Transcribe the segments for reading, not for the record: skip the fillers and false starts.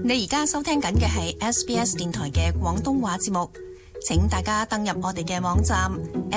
你而家收聽緊嘅係 SBS 電台嘅廣東話節目，請大家登入我哋嘅網站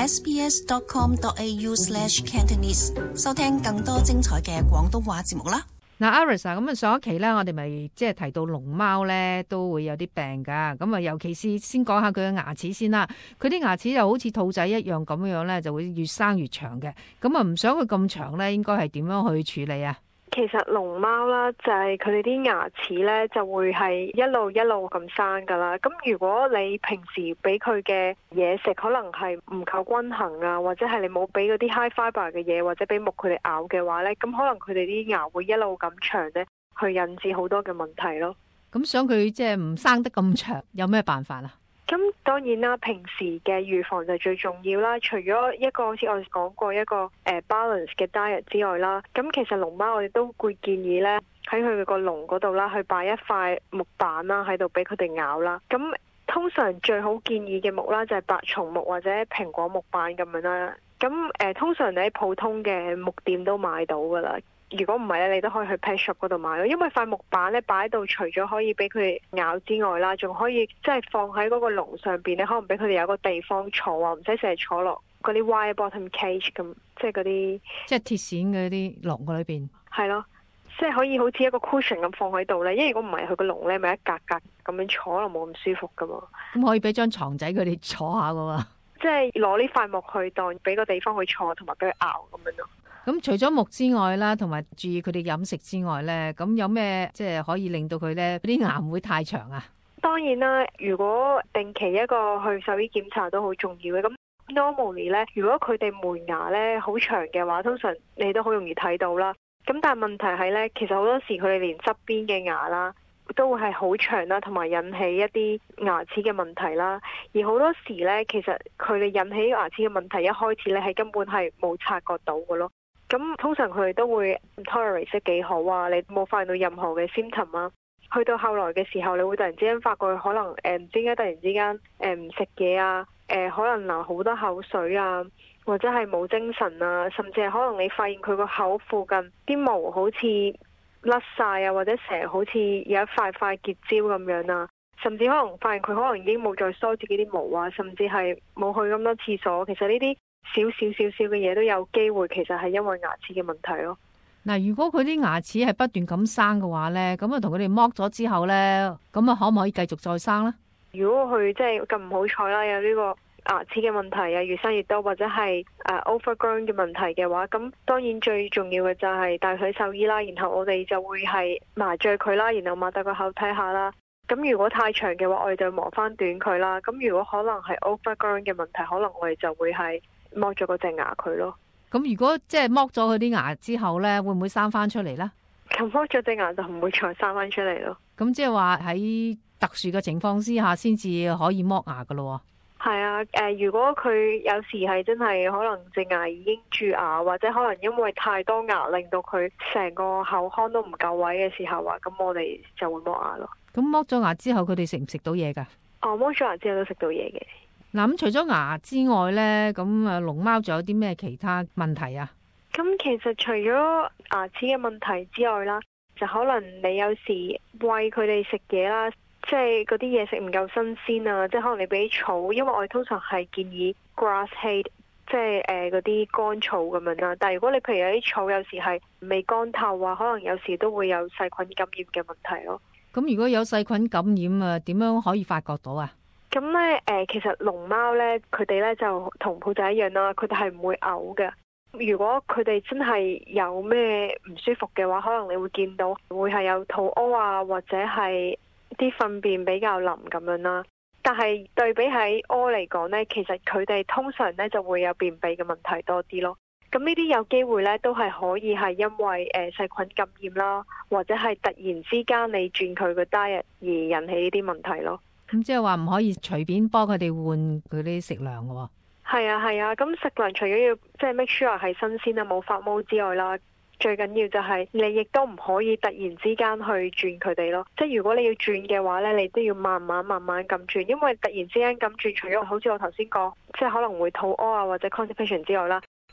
sbs.com.au/cantonese 收聽更多精彩嘅廣東話節目啦。 嗱 Iris 咁上一期咧，我哋咪即係提到龍貓咧都會有啲病噶，咁啊尤其是先講下佢嘅牙齒先啦。佢啲牙齒就好似兔仔一樣咁樣咧，就會越生越長嘅。咁啊唔想佢咁長咧，應該係點樣去處理啊？ 其實龍貓啦，就係佢哋啲牙齒咧就會係一路一路咁生噶啦。咁如果你平時俾佢嘅嘢食可能係唔夠均衡啊，或者係你冇俾嗰啲 high fiber 嘅嘢，或者俾木佢哋咬嘅話咧，咁可能佢哋啲牙會一路咁長咧，去引致好多嘅問題咯。 咁想佢即係唔生得咁長，有咩辦法啊？ 咁當然啦，平時嘅預防就最重要啦。除咗一個好似我哋講過一個balance 嘅 diet 之外啦，咁其實龍貓我哋都會建議呢，喺佢個籠嗰度啦，去擺一塊木板啦，喺度俾佢哋咬啦。咁通常最好建議嘅木啦，就係白松木或者蘋果木板咁樣啦。咁通常你喺普通嘅木店都買到噶啦。如果唔係咧，你都可以去 pet shop 嗰度買咯。因為塊木板咧擺喺度，除咗可以俾佢哋咬之外啦，仲可以即係放喺嗰個籠上邊咧，可能俾佢哋有個地方坐啊，唔使成日坐落嗰啲 wire bottom cage 咁，即係嗰啲即係鐵線嘅啲籠嗰裏邊。係咯，即係可以好似一個 cushion 咁放喺度咧。因為如果唔係，佢個籠咧咪一格格咁樣坐，可能冇咁舒服噶嘛。 咁可以俾張床仔佢哋坐下噶喎。 即係攞呢塊木去當俾個地方去坐，同埋俾佢咬咁樣咯。 咁除咗木之外啦，同埋注意佢哋飲食之外咧，咁有咩即係可以令到佢咧啲牙唔會太長啊？ 當然啦，如果定期一個去獸醫檢查都好重要嘅。咁 normally 咧，如果佢哋門牙咧好長嘅話，通常你都好容易睇到啦。咁但係問題係咧，其實好多時佢哋連側邊嘅牙啦都會係好長啦，同埋引起一啲牙齒嘅問題啦。而好多時咧，其實佢哋引起牙齒嘅問題一開始咧係根本係冇察覺到嘅咯。咁通常佢哋都會 tolerate 得幾好啊，你冇發現到任何嘅 symptom 啊。去到後來嘅時候，你會突然之間發覺佢可能唔知點解突然之間唔食嘢啊，可能流好多口水啊，或者係冇精神啊，甚至係可能你發現佢個口附近啲毛好似甩晒啊，或者成日好似有一塊塊結焦咁樣啊，甚至可能發現佢可能已經冇再梳自己啲毛啊，甚至係冇去咁多廁所。其實呢啲少嘅嘢都有機會，其實係因為牙齒嘅問題咯。 嗱，如果佢啲牙齒係不斷咁生嘅話咧，咁啊同佢哋剝咗之後咧，咁啊可唔可以繼續再生咧？ 如果佢即係咁唔好彩啦，有呢個牙齒嘅問題啊，越生越多，或者係overgrown 嘅問題嘅話，咁當然最重要嘅就係帶佢去獸醫啦，然後我哋就會係麻醉佢啦，然後擘大個口睇下啦。咁如果太長嘅話，我哋就磨翻短佢啦。咁如果可能係 overgrown 嘅問題，可能我哋就會係剝咗嗰隻牙佢咯。 咁如果即係剝咗佢啲牙之後咧，會唔會生翻出嚟咧？ 咁剝咗隻牙就唔會再生翻出嚟咯。 咁即係話喺特殊嘅情況之下，先至可以剝牙噶咯。 係啊，如果佢有時係真係可能隻牙已經蛀牙，或者可能因為太多牙令到佢成個口腔都唔夠位嘅時候啊，咁我哋就會剝牙咯。 咁剝咗牙之後，佢哋食唔食到嘢噶？ 剝咗牙之後都食到嘢嘅。 嗱，咁除咗牙之外咧，咁啊龍貓仲有啲咩其他問題啊？ 咁其實除咗牙齒嘅問題之外啦，就可能你有時餵佢哋食嘢啦，即係嗰啲嘢食唔夠新鮮啊，即係可能你俾草，因為我哋通常係建議 grass hay， 即係嗰啲乾草咁樣啦。但係如果你譬如有啲草有時係未乾透啊，可能有時都會有細菌感染嘅問題咯。 咁如果有細菌感染啊，點樣可以發覺到啊？ 咁咧，其實龍貓咧，佢哋咧就同兔仔一樣啦，佢哋係唔會嘔嘅。如果佢哋真係有咩唔舒服嘅話，可能你會見到會係有肚屙啊，或者係啲糞便比較腍咁樣啦。但係對比喺屙嚟講咧，其實佢哋通常咧就會有便秘嘅問題多啲咯。咁呢啲有機會咧，都係可以係因為細菌感染啦，或者係突然之間你轉佢個 diet 而引起呢啲問題咯。 咁即係話唔可以隨便幫佢哋換佢啲食糧嘅喎。 係啊，咁食糧除咗要即係 make sure 係新鮮啊，冇發毛之外啦，最緊要就係你亦都唔可以突然之間去轉佢哋咯。即係如果你要轉嘅話咧，你都要慢慢咁轉，因為突然之間咁轉，除咗好似我頭先講，即係可能會肚屙啊或者 constipation 之外啦，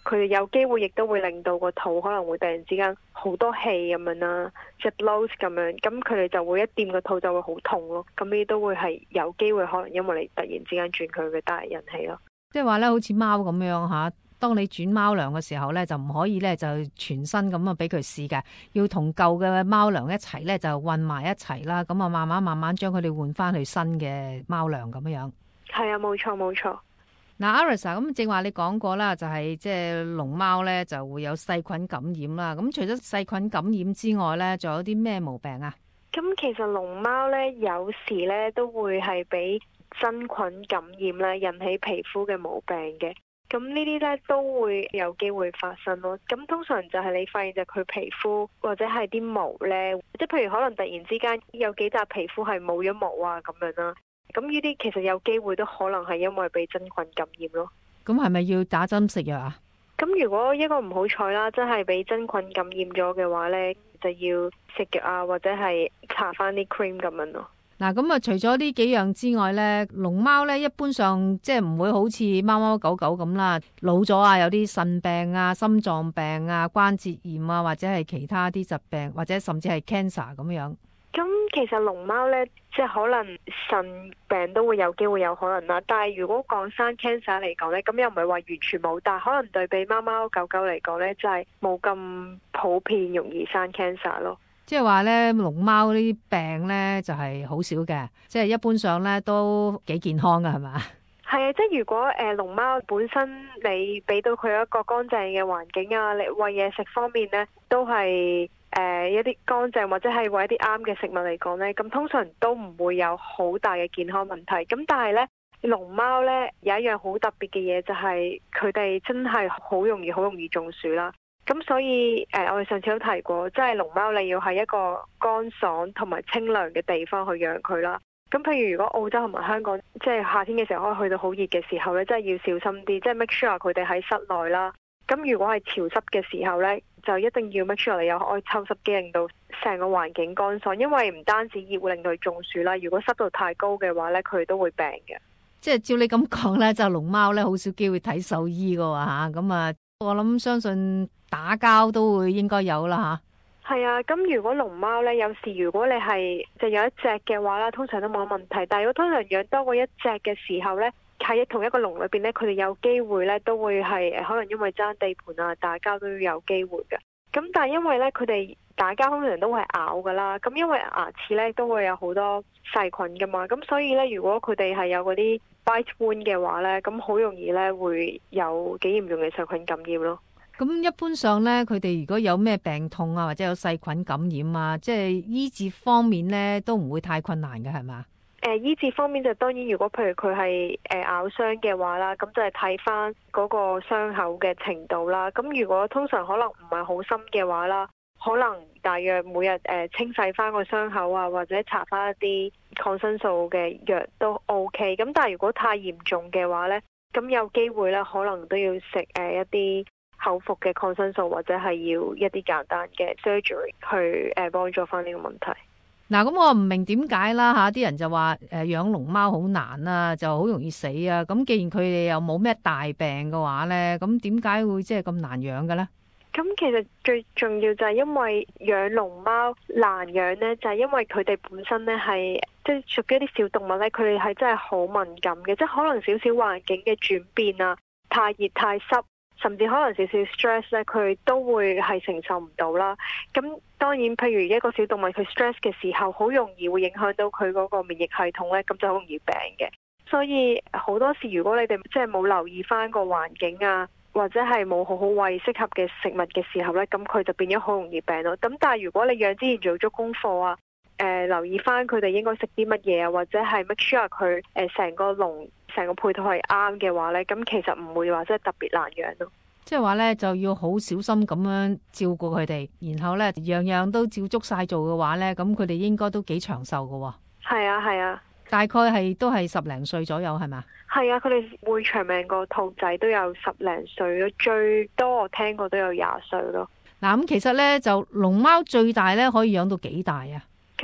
佢哋有機會亦都會令到個肚可能會突然之間好多氣咁樣啦，即係 bloat 咁樣，咁佢哋就會一掂個肚就會好痛咯。咁呢啲都會係有機會可能因為你突然之間轉佢嘅大人氣咯。 即係話咧，好似貓咁樣吓，當你轉貓糧嘅時候咧，就唔可以咧就全身咁啊俾佢試嘅，要同舊嘅貓糧一齊咧就混埋一齊啦，咁啊慢慢將佢哋換翻去新嘅貓糧咁樣。係啊，冇錯冇錯。 嗱，Iris 咁正話你講過啦，就係即係龍貓咧就會有細菌感染啦。咁除咗細菌感染之外咧，仲有啲咩毛病啊？ 咁其實龍貓咧有時咧都會係俾真菌感染咧引起皮膚嘅毛病嘅。咁呢啲咧都會有機會發生咯。咁通常就係你發現就佢皮膚或者係啲毛咧，即係譬如可能突然之間有幾笪皮膚係冇咗毛啊咁樣啦。咁呢啲其實有機會都可能係因為被真菌感染咯。咁係咪要打針食藥啊？ 咁如果一個唔好彩啦，真係被真菌感染咗嘅話呢，就要食藥啊，或者係搽翻啲 cream 咁樣咯。 嗱，咁啊，除咗呢幾樣之外呢，龍貓呢一般上即係唔會好似貓貓狗狗咁啦，老咗啊，有啲腎病啊、心臟病啊、關節炎啊，或者係其他啲疾病，或者甚至係 cancer 咁樣。 咁其實龍貓呢，即係可能腎病都會有機會有可能啦。但係如果講生 cancer 嚟講呢，咁又唔係話完全冇，但係可能對比貓貓狗狗嚟講呢，就係冇咁普遍容易生 cancer 咯。 即係話呢，龍貓呢啲病呢，就係好少嘅，即係一般上呢都幾健康噶，係嘛？ 係啊，即係如果龍貓本身你俾到佢一個乾淨嘅環境啊，你餵嘢食方面呢，都係一啲乾淨或者係餵一啲啱嘅食物嚟講呢，咁通常都唔會有好大嘅健康問題。咁但係呢，龍貓呢有一樣好特別嘅嘢，就係佢哋真係好容易中暑啦。咁所以我哋上次都提過，即係龍貓你要喺一個乾爽同埋清涼嘅地方去養佢啦。咁譬如如果澳洲同埋香港，即係夏天嘅時候可以去到好熱嘅時候呢，真係要小心啲，即係 make sure 佢哋喺室內啦。咁如果係潮濕嘅時候呢，就一定要 make sure 你有開抽濕機，令到成個環境乾爽，因為唔單止熱會令到佢中暑啦，如果濕度太高嘅話呢，佢都會病嘅。即係照你咁講呢，就龍貓呢好少機會睇獸醫噶喎吓，咁啊，我諗相信打交都會應該有啦吓。係啊，咁如果龍貓呢，有時如果你係就有一隻嘅話啦，通常都冇問題。但係如果通常養多過一隻嘅時候呢，喺同一個籠裏邊呢，佢哋有機會呢都會係可能因為爭地盤啊打交都有機會嘅。咁但係因為呢，佢哋打交通常都會咬噶啦，咁因為牙齒呢都會有好多細菌噶嘛，咁所以呢，如果佢哋係有嗰啲 bite wound 嘅話呢，咁好容易呢會有幾嚴重嘅細菌感染咯。咁一般上呢，佢哋如果有咩病痛啊，或者有細菌感染啊，即係醫治方面呢，都唔會太困難嘅，係嘛？醫治方面就當然，如果譬如佢係咬傷嘅話啦，咁就係睇翻嗰個傷口嘅程度啦。咁如果通常可能唔係好深嘅話啦，可能大約每日清洗翻個傷口啊，或者搽翻一啲抗生素嘅藥都 OK。咁但係如果太嚴重嘅話呢，咁有機會呢，可能都要食一啲口服嘅抗生素，或者係要一啲簡單嘅 surgery 去幫助翻呢個問題。嗱，咁我唔明點解啦吓，啲人就話養龍貓好難啊，就好容易死啊。咁既然佢哋又冇咩大病嘅話呢，咁點解會即係咁難養嘅呢？咁其實最重要就係因為養龍貓難養呢，就係因為佢哋本身呢係即係屬於一啲小動物呢，佢哋係真係好敏感嘅，即係可能少少環境嘅轉變啊，太熱太濕，甚至可能少少 stress 咧，佢都會係承受唔到啦。咁當然，譬如一個小動物佢 stress 嘅時候，好容易會影響到佢嗰個免疫系統咧，咁就好容易病嘅。所以好多時，如果你哋即係冇留意翻個環境啊，或者係冇好好餵適合嘅食物嘅時候咧，咁佢就變咗好容易病咯。咁但係如果你養之前做足功課啊，留意翻佢哋應該食啲乜嘢啊，或者係 make sure 佢成個籠成個配套係啱嘅話咧，咁其實唔會話真係特別難養咯。即係話咧，就要好小心咁樣照顧佢哋，然後咧樣樣都照足晒做嘅話咧，咁佢哋應該都幾長壽噶。係啊係啊，大概係都係10零歲左右係嘛？係啊，佢哋會長命過兔仔都有10零歲咯，最多我聽過都有20歲咯。嗱，咁其實咧就龍貓最大咧可以養到幾大啊？咁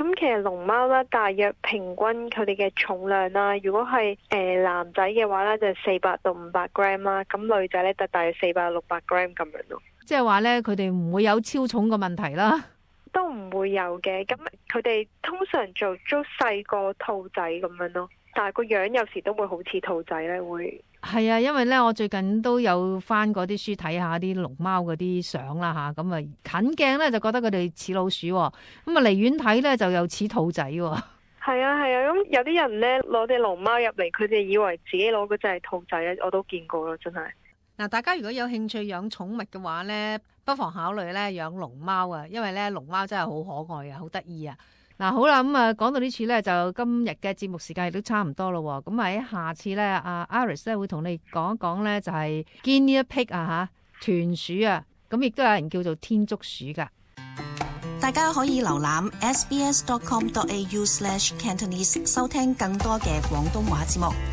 咁其實龍貓咧，大約平均佢哋嘅重量啦，如果係男仔嘅話咧，就400到500 gram 啦，咁女仔咧就大約400到600 gram 咁樣咯。 即係話咧，佢哋唔會有超重嘅問題啦。 都唔會有嘅，咁佢哋通常做都細過兔仔咁樣咯，但係個樣有時都會好似兔仔咧，會係啊，因為咧我最近都有翻嗰啲書睇下啲龍貓嗰啲相啦吓，咁啊近鏡咧就覺得佢哋似老鼠，咁啊離遠睇咧就又似兔仔。係啊，咁有啲人咧攞隻龍貓入嚟，佢哋以為自己攞嗰隻係兔仔咧，我都見過咯，真係。 嗱，大家如果有興趣養寵物嘅話咧，不妨考慮咧養龍貓啊，因為咧龍貓真係好可愛啊，好得意啊！嗱，好啦，咁啊講到呢處咧，就今日嘅節目時間亦都差唔多咯。咁喺下次咧，阿 Iris 咧會同你講一講咧，就係 Guinea Pig 啊吓，豚鼠啊，咁亦都有人叫做天竺鼠噶。 大家可以瀏覽 sbs.com.au/Cantonese 收聽更多嘅廣東話節目。